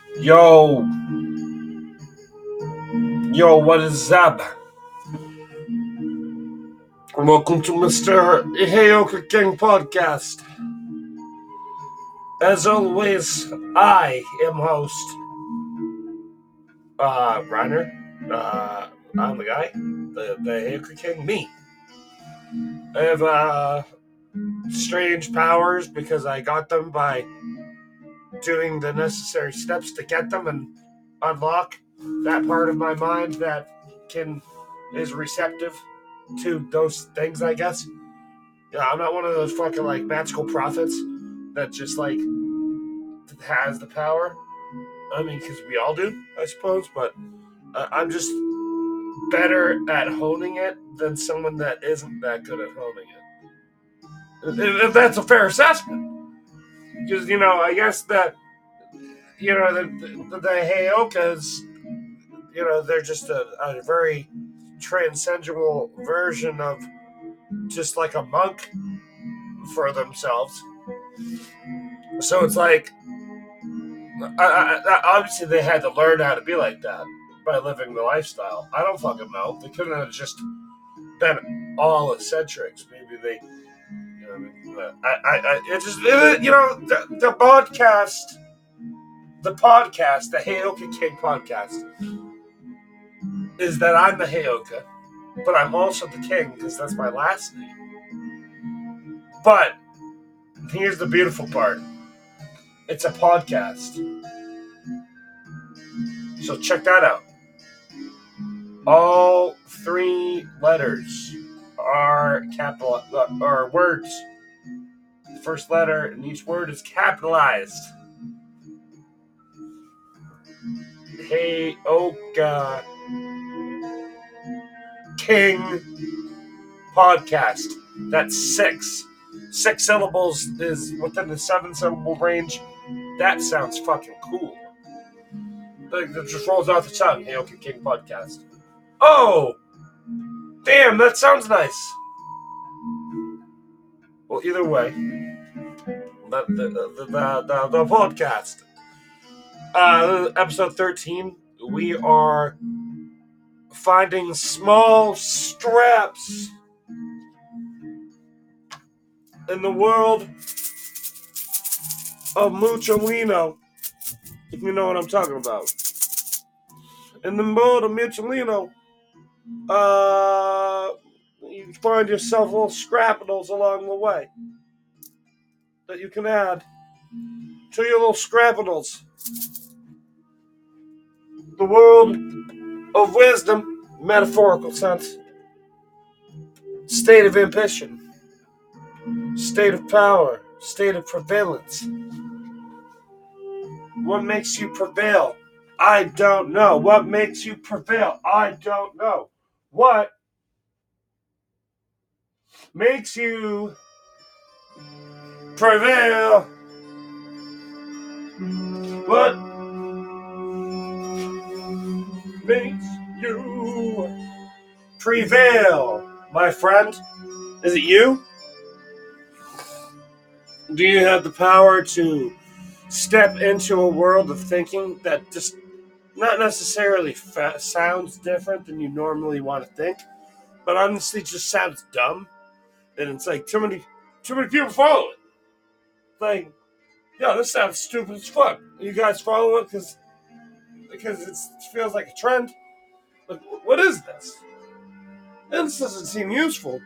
Yo, what is up? Welcome to Mr. Heyoka King podcast. As always, I am host, Reiner. I'm the guy, the Heyoka King, me. I have, strange powers because I got them by doing the necessary steps to get them and unlock that part of my mind that is receptive to those things, I guess. Yeah, I'm not one of those fucking like magical prophets that just like has the power. I mean, because we all do, I suppose, but I'm just better at honing it than someone that isn't that good at honing it. If that's a fair assessment. Because, I guess that, the Heyokas, they're just a very transcendental version of just like a monk for themselves. So it's like, obviously they had to learn how to be like that by living the lifestyle. I don't fucking know. They couldn't have just been all eccentrics. Maybe they, it just, the podcast, the Heyoka King podcast, is that I'm the Heyoka, but I'm also the king because that's my last name. But here's the beautiful part. It's a podcast. So check that out. All three letters are capital or words. The first letter in each word is capitalized. Heyoka King podcast. That's six. 6 syllables is within the 7-syllable range. That sounds fucking cool. Like, it just rolls off the tongue. Heyoka King podcast. Oh! Damn, that sounds nice. Well, either way, the podcast. Episode 13, we are finding small straps in the world of Mucholino, if you know what I'm talking about. In the world of Mucholino, you find yourself little scrappinals along the way that you can add to your little scrappinals. The world of wisdom, metaphorical sense, state of ambition, state of power, state of prevalence. What makes you prevail? I don't know. What makes you prevail? I don't know. What makes you prevail? What makes you prevail, my friend? Is it you? Do you have the power to step into a world of thinking that just not necessarily sounds different than you normally want to think, but honestly just sounds dumb? And it's like too many people follow it. Like, yo, this sounds stupid as fuck. You guys follow it because it feels like a trend. Like, what is this? And this doesn't seem useful.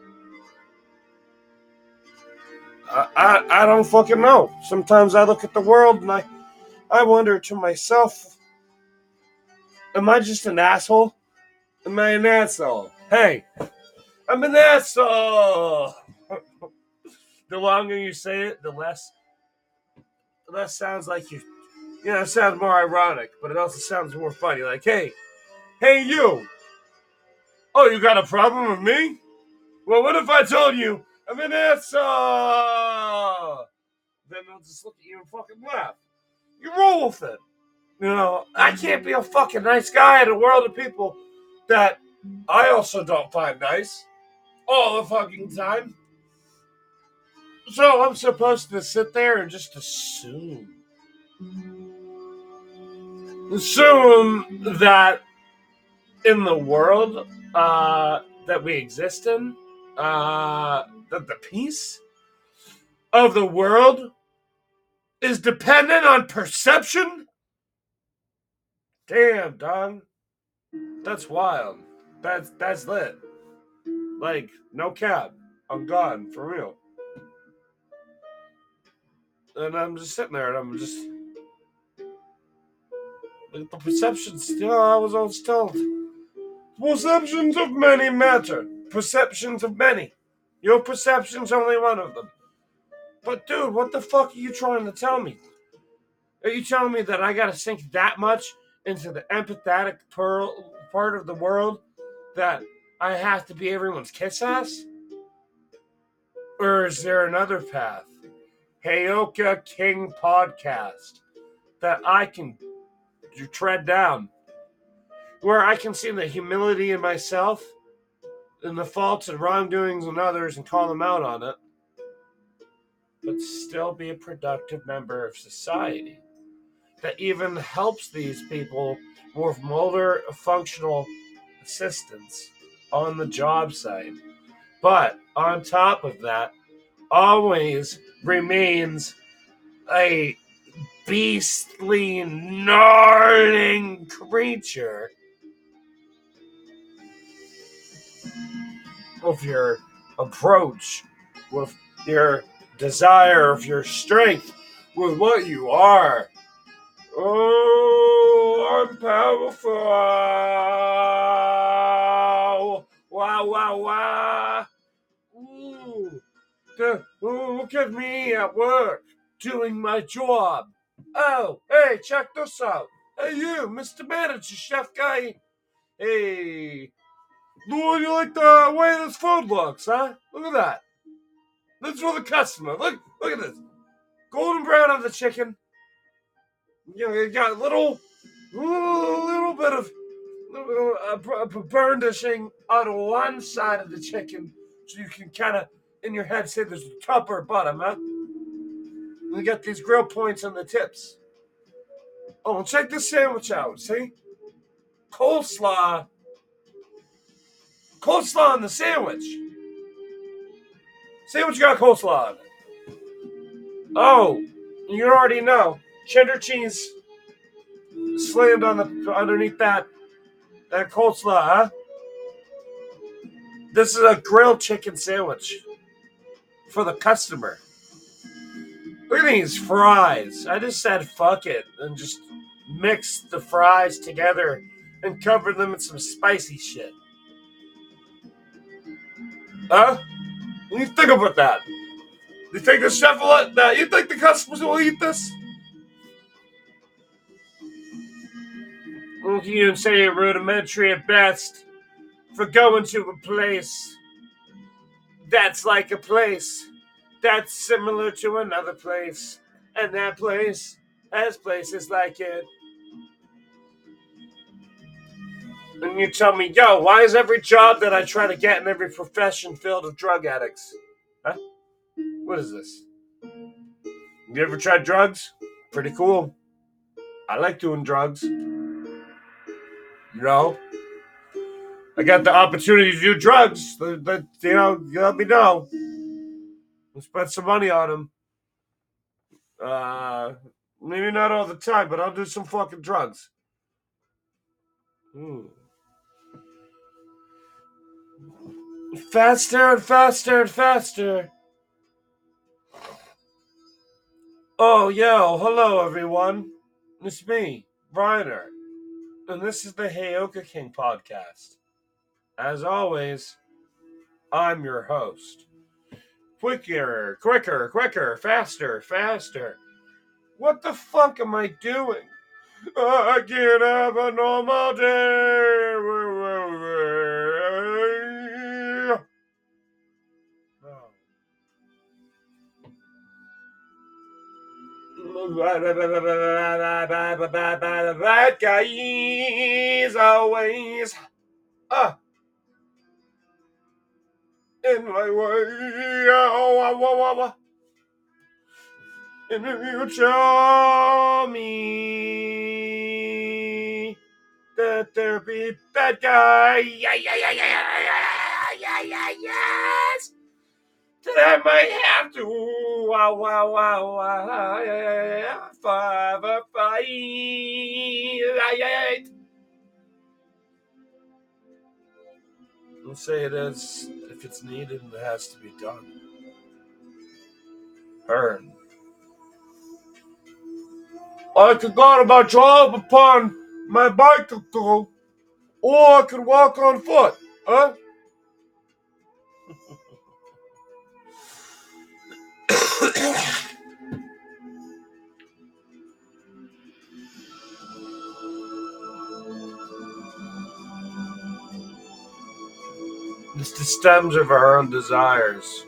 I don't fucking know. Sometimes I look at the world and I wonder to myself, am I just an asshole? Am I an asshole? Hey, I'm an asshole! The longer you say it, the less sounds like you. It sounds more ironic, but it also sounds more funny. Like, hey you! Oh, you got a problem with me? Well, what if I told you I'm an asshole? Then they'll just look at you and fucking laugh. You roll with it. I can't be a fucking nice guy in a world of people that I also don't find nice all the fucking time. So I'm supposed to sit there and just assume assume that in the world that we exist in, that the peace of the world is dependent on perception? Damn, dog. That's wild. That's lit. Like, no cap. I'm gone, for real. And I'm just sitting there and I'm just like, the perceptions, I was always told. Perceptions of many matter. Perceptions of many. Your perception's only one of them. But dude, what the fuck are you trying to tell me? Are you telling me that I gotta sink that much into the empathetic part of the world that I have to be everyone's kiss ass? Or is there another path? Heyoka King podcast that I can tread down, where I can see the humility in myself and the faults and wrongdoings in others and call them out on it, but still be a productive member of society that even helps these people with motor functional assistance on the job site. But on top of that, always remains a beastly, gnarling creature with your approach, with your desire, of your strength, with what you are. Oh, I'm powerful. Wow, wow, wow. Ooh, look at me at work, doing my job. Oh, hey, check this out. Hey, you, Mr. Manager, chef guy. Hey, you like the way this food looks, huh? Look at that. That's for the customer. Look at this. Golden brown on the chicken. You got a little bit of burnishing on one side of the chicken, so you can kind of in your head say there's a top or bottom, huh? And you got these grill points on the tips. Oh, and check this sandwich out. See, coleslaw on the sandwich. Sandwich got coleslaw on it. Oh, you already know. Cheddar cheese slammed on the underneath that coleslaw, huh? This is a grilled chicken sandwich for the customer. Look at these fries. I just said fuck it and just mixed the fries together and covered them in some spicy shit. Huh? What do you think about that? You think the chef will let that? You think the customers will eat this? Well, you say you're rudimentary at best for going to a place that's like a place that's similar to another place, and that place has places like it. And you tell me, yo, why is every job that I try to get in every profession filled with drug addicts? Huh? What is this? You ever tried drugs? Pretty cool. I like doing drugs. You know? I got the opportunity to do drugs. But you let me know. We'll spend some money on them. Maybe not all the time, but I'll do some fucking drugs. Faster and faster and faster. Oh, yo, hello everyone. It's me, Reiner, and this is the Heyoka King podcast. As always, I'm your host. Quicker, faster. What the fuck am I doing? I can't have a normal day. That guy is always in my way. And if you tell me let there be bad guy. Yeah, yeah, yeah, yeah, yeah, yeah, yeah, yes. That I might have to. Wow, wow, wow, wow, yeah, 5 or 5. Let's say it is. If it's needed, it has to be done. Earn. I could go to my job upon my bicycle, or I could walk on foot. Huh? It's the stems of our own desires.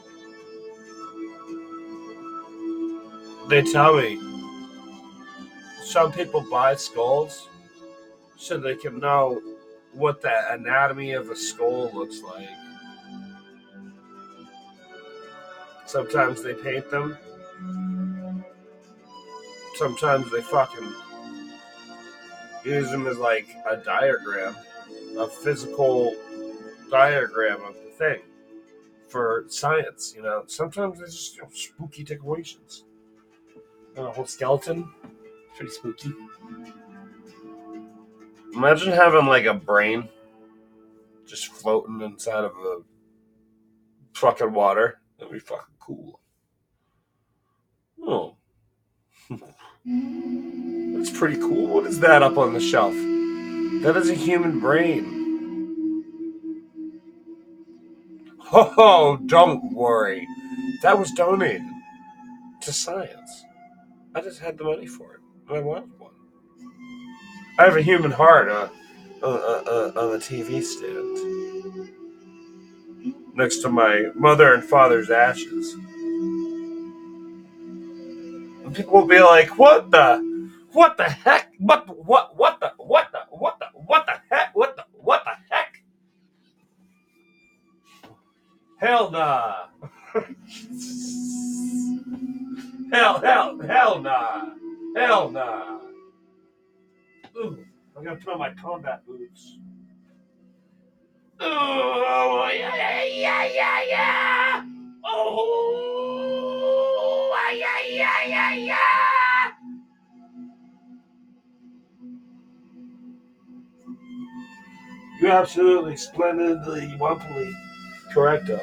They tell me some people buy skulls so they can know what the anatomy of a skull looks like. Sometimes they paint them. Sometimes they fucking use them as like a diagram, a physical diagram of the thing for science. Sometimes they're just spooky decorations. A whole skeleton, pretty spooky. Imagine having like a brain just floating inside of a fucking water. That'd be fucking cool. Oh. That's pretty cool. What is that up on the shelf? That is a human brain. Oh, don't worry. That was donated to science. I just had the money for it. I wanted one. I have a human heart on a TV stand next to my mother and father's ashes. And people will be like, what the heck? What the heck? Hell nah. Hell nah. Hell nah. Ooh, I gotta put on my combat boots. Oh, yeah. Oh, yeah. You're absolutely splendidly, wonderfully correcto.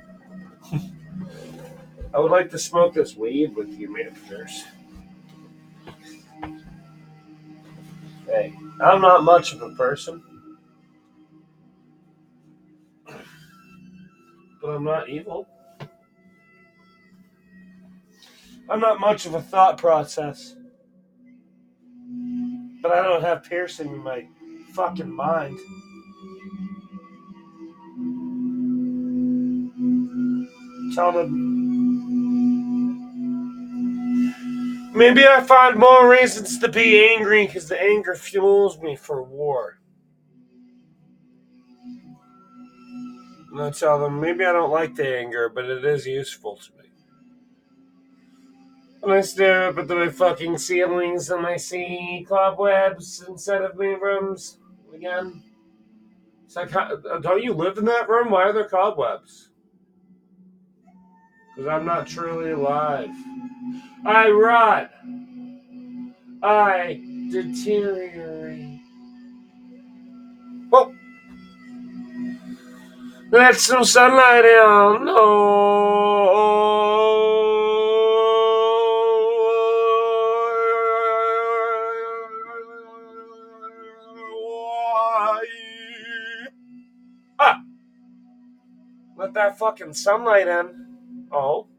I would like to smoke this weed with you, managers. Hey, I'm not much of a person, but I'm not evil. I'm not much of a thought process, but I don't have piercing in my fucking mind. Tell them. Maybe I find more reasons to be angry because the anger fuels me for war. And I tell them, maybe I don't like the anger, but it is useful to me. And I stare up at the fucking ceilings and I see cobwebs instead of me rooms again. It's like, don't you live in that room? Why are there cobwebs? Because I'm not truly alive. I rot. I deteriorate. Oh! Let some sunlight in. Ah! Let that fucking sunlight in. Oh.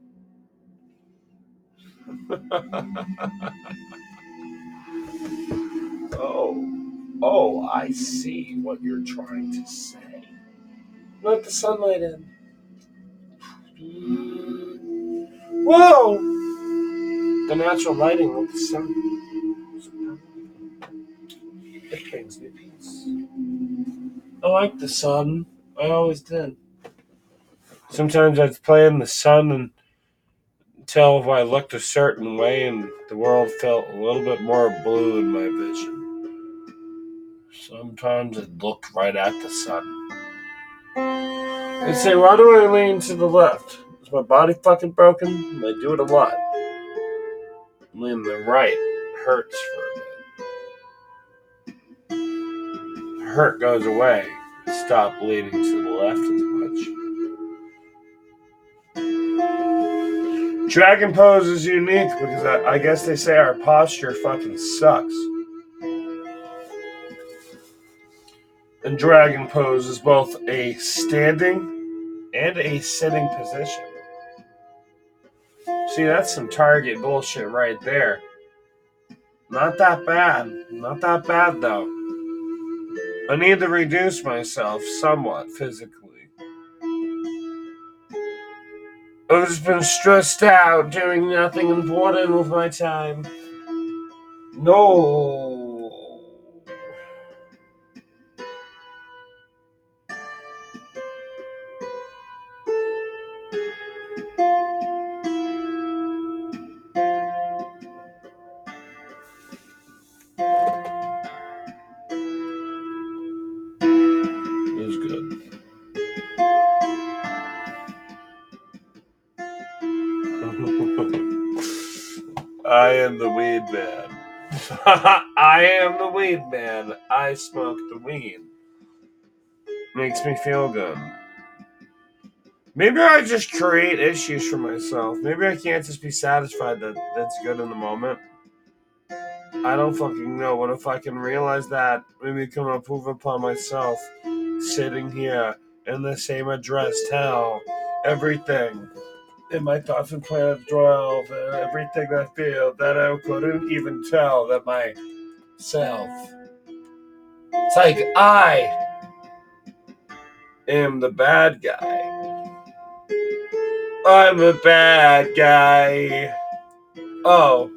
Oh, I see what you're trying to say. Let the sunlight in. Whoa! The natural lighting of the sun. It brings me peace. I like the sun. I always did. Sometimes I'd play in the sun until I looked a certain way and the world felt a little bit more blue in my vision. Sometimes I look right at the sun. They say, why do I lean to the left? Is my body fucking broken? I do it a lot. Lean to the right hurts for a bit. Hurt goes away. Stop leaning to the left as much. Dragon pose is unique because I guess they say our posture fucking sucks. And dragon pose is both a standing and a sitting position. See, that's some Target bullshit right there. Not that bad. Not that bad, though. I need to reduce myself somewhat physically. I've just been stressed out, doing nothing important with my time. No. It was good. I am the weed man. I am the weed man. I smoke the weed. Makes me feel good. Maybe I just create issues for myself. Maybe I can't just be satisfied that that's good in the moment. I don't fucking know. What if I can realize that? Maybe come and prove upon myself, sitting here in the same address, tell everything in my thoughts and plans 12, and everything I feel that I couldn't even tell that myself. It's like I am the bad guy. I'm a bad guy. Oh.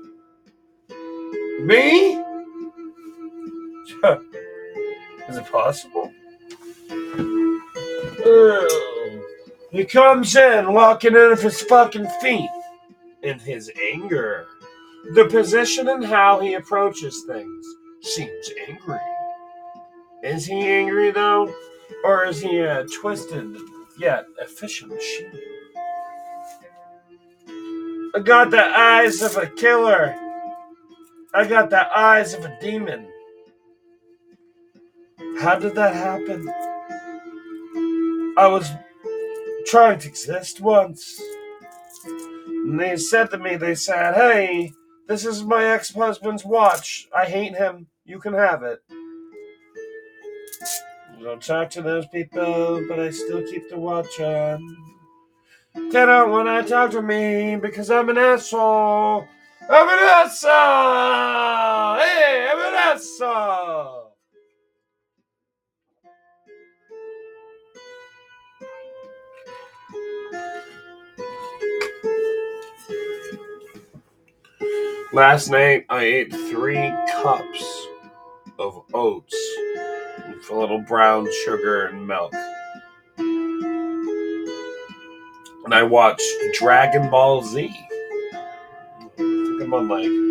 Me? Is it possible? He comes in, walking in with his fucking feet. In his anger. The position and how he approaches things seems angry. Is he angry, though? Or is he a twisted, yet efficient machine? I got the eyes of a killer. I got the eyes of a demon. How did that happen? I was trying to exist once. And they said to me, hey, this is my ex-husband's watch. I hate him. You can have it. I don't talk to those people, but I still keep the watch on. They don't want to talk to me because I'm an asshole. I'm an asshole! Hey, I'm an asshole! Last night, I ate 3 cups of oats with a little brown sugar and milk. And I watched Dragon Ball Z. I think I'm on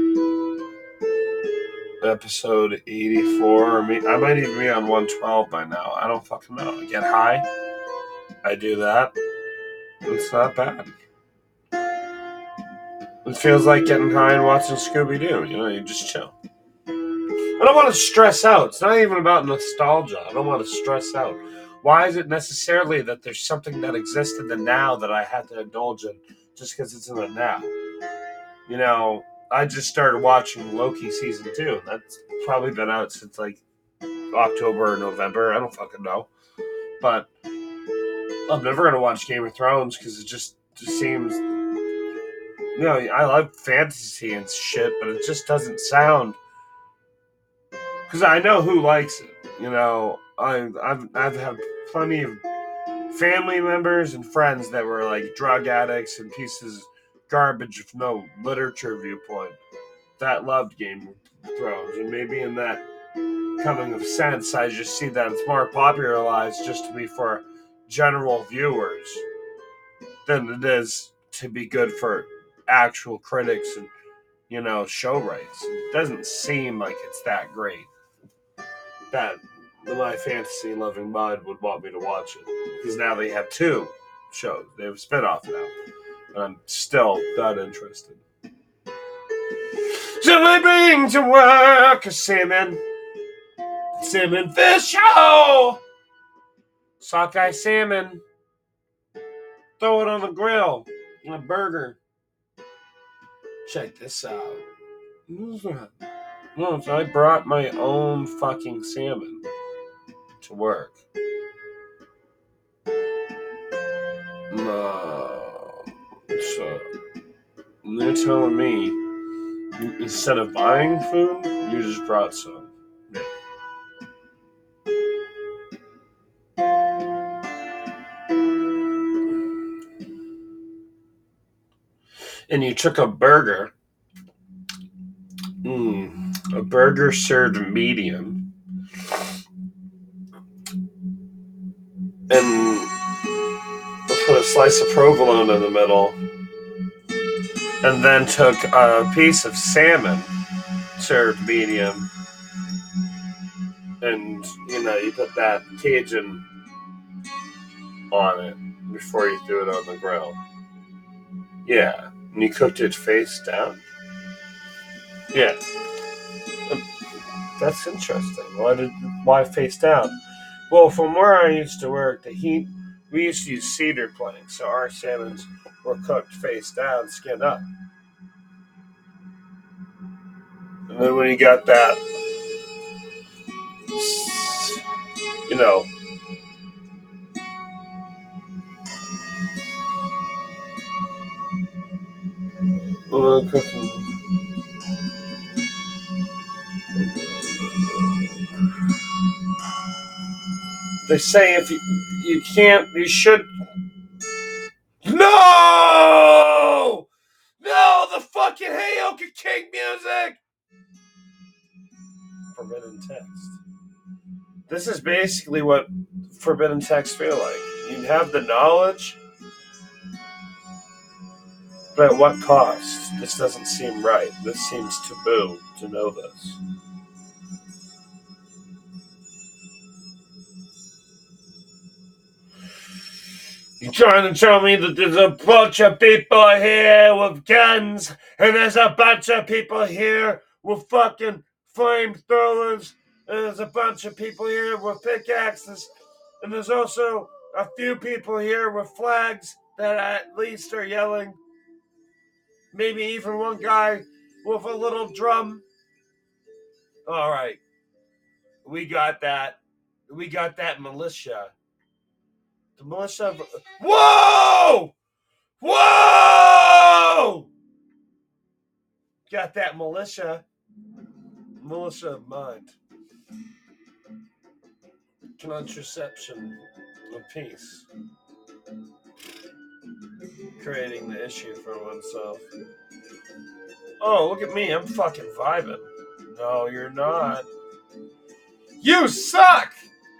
episode 84. Or I might even be on 112 by now. I don't fucking know. I get high. I do that. It's not bad. It feels like getting high and watching Scooby-Doo. You just chill. I don't want to stress out. It's not even about nostalgia. I don't want to stress out. Why is it necessarily that there's something that exists in the now that I have to indulge in just because it's in the now? I just started watching Loki season 2. That's probably been out since October or November. I don't fucking know. But I'm never going to watch Game of Thrones because it just seems... I love fantasy and shit, but it just doesn't sound... Because I know who likes it. I've had plenty of family members and friends that were like drug addicts and pieces of garbage with no literature viewpoint that loved Game of Thrones. And maybe in that coming of sense, I just see that it's more popularized just to be for general viewers than it is to be good for actual critics and, show rights. It doesn't seem like it's that great. that my fantasy loving mind would want me to watch it. Because now they have 2 shows. They have a spinoff now. And I'm still not interested. Shall I bring to work a salmon fish show? Sockeye salmon. Throw it on the grill. A burger. Check this out. No, so I brought my own fucking salmon to work. No. So they're telling me instead of buying food, you just brought some. And you took a burger. A burger served medium. And put a slice of provolone in the middle. And then took a piece of salmon served medium. And, you put that Cajun on it before you threw it on the grill. Yeah. And you cooked it face down? Yeah. That's interesting. Why face down? Well, from where I used to work, we used to use cedar planks, so our salmons were cooked face down, skin up. And then when you got that, cooking. They say if you can't, you should. No! No, the fucking Heyoka King music! Forbidden text. This is basically what forbidden texts feel like. You have the knowledge, but at what cost? This doesn't seem right. This seems taboo to know this. You're trying to tell me that there's a bunch of people here with guns, and there's a bunch of people here with fucking flamethrowers, and there's a bunch of people here with pickaxes, and there's also a few people here with flags that at least are yelling. Maybe even one guy with a little drum. All right. We got that. We got that militia. The militia. Whoa! Whoa! Got that militia. Militia of mind. Contraception of peace. Creating the issue for oneself. Oh, look at me. I'm fucking vibing. No, you're not. You suck!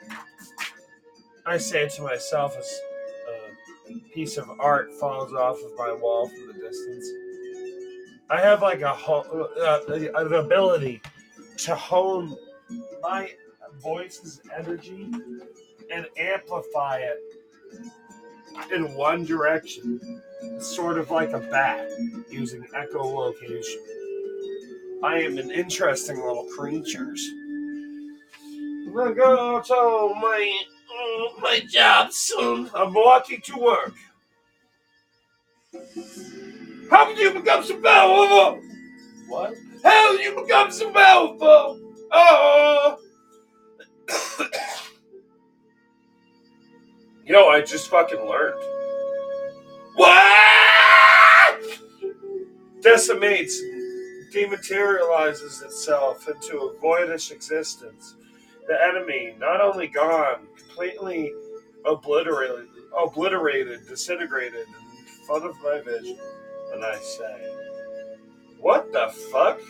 I say it to myself as a piece of art falls off of my wall from the distance. I have like an ability to hone my voice's energy and amplify it in one direction, sort of like a bat using echolocation. I am an interesting little creature. I'm gonna go to my job soon. I'm walking to work. How did you become so powerful? What? How did you become so powerful? Oh! I just fucking learned. What? Decimates, dematerializes itself into a voidish existence. The enemy, not only gone, completely obliterated, disintegrated in front of my vision. And I say, what the fuck?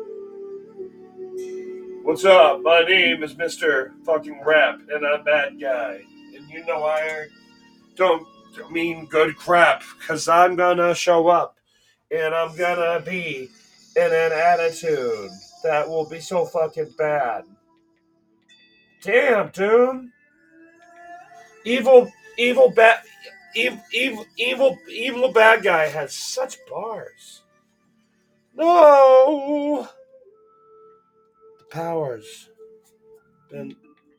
What's up? My name is Mr. fucking Rap, and I'm bad guy. And I don't mean good crap, because I'm gonna show up, and I'm gonna be in an attitude that will be so fucking bad. Damn, dude. Evil bad bad guy has such bars. No, the powers been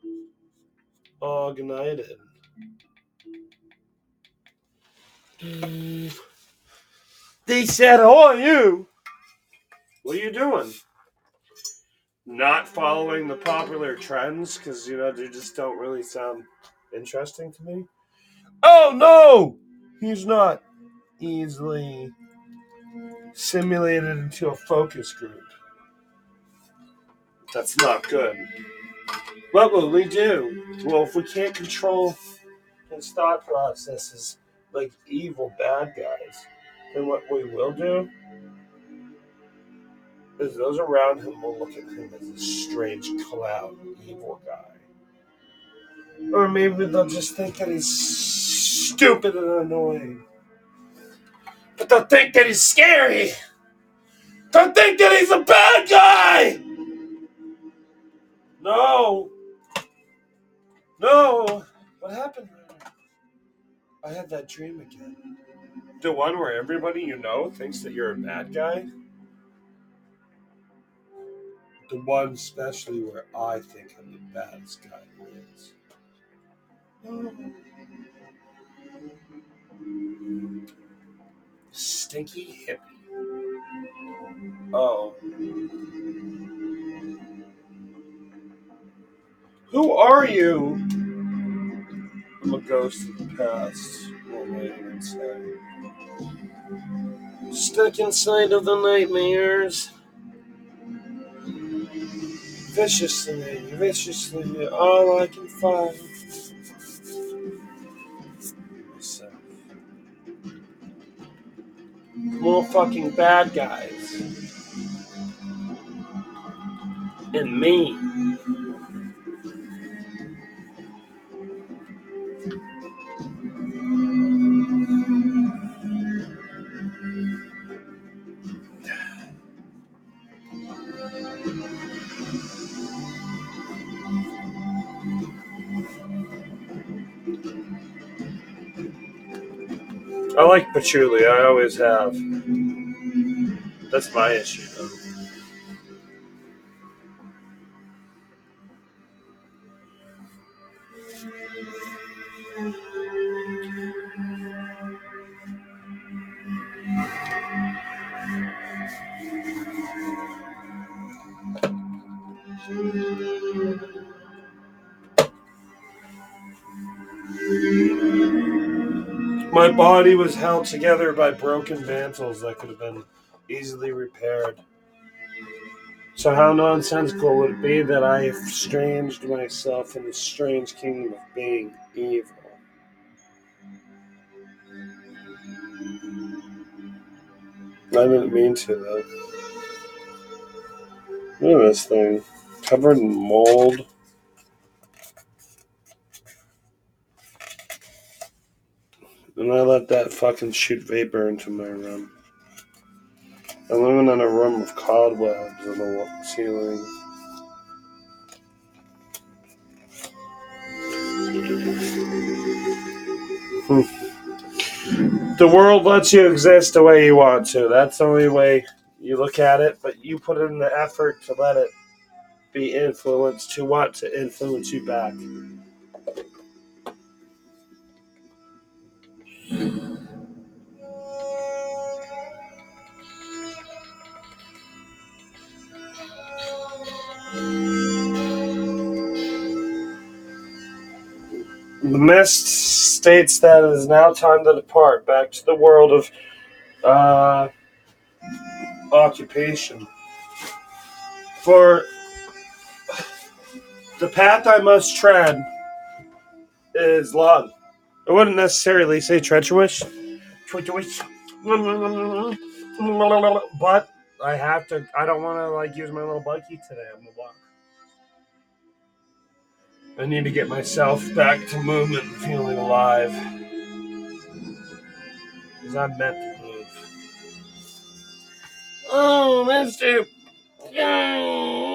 ignited. They said, "Oh, you. What are you doing? Not following the popular trends because they just don't really sound interesting to me." Oh no, he's not easily simulated into a focus group. That's not good. What will we do? Well, if we can't control his thought processes like evil bad guys, then what we will do is those around him will look at him as a strange clown evil guy. Or maybe they'll just think that he's stupid and annoying. But they'll think that he's scary. They'll think that he's a bad guy! No. No. What happened? I had that dream again. The one where everybody you know thinks that you're a bad guy? The one especially where I think I'm the baddest guy there is. Stinky hippie. Oh. Who are you? I'm a ghost of the past. What will I even say? Stuck inside of the nightmares. Viciously, all I can find. Myself. More fucking bad guys. And me. I like patchouli, I always have. That's my issue, though. My body was held together by broken mantles that could have been easily repaired. So how nonsensical would it be that I estranged myself in the strange kingdom of being evil? I didn't mean to, though. Look at this thing. Covered in mold. And I let that fucking shoot vapor into my room. I'm living in a room with cobwebs on the ceiling. The world lets you exist the way you want to. That's the only way you look at it, but you put in the effort to let it be influenced, to want to influence you back. The mist states that it is now time to depart back to the world of occupation. For the path I must tread is long. I wouldn't necessarily say treacherous. But I have to. I don't want to use my little buggy today. I'm gonna walk. I need to get myself back to movement and feeling alive. Because I'm meant to move. Oh, Mister.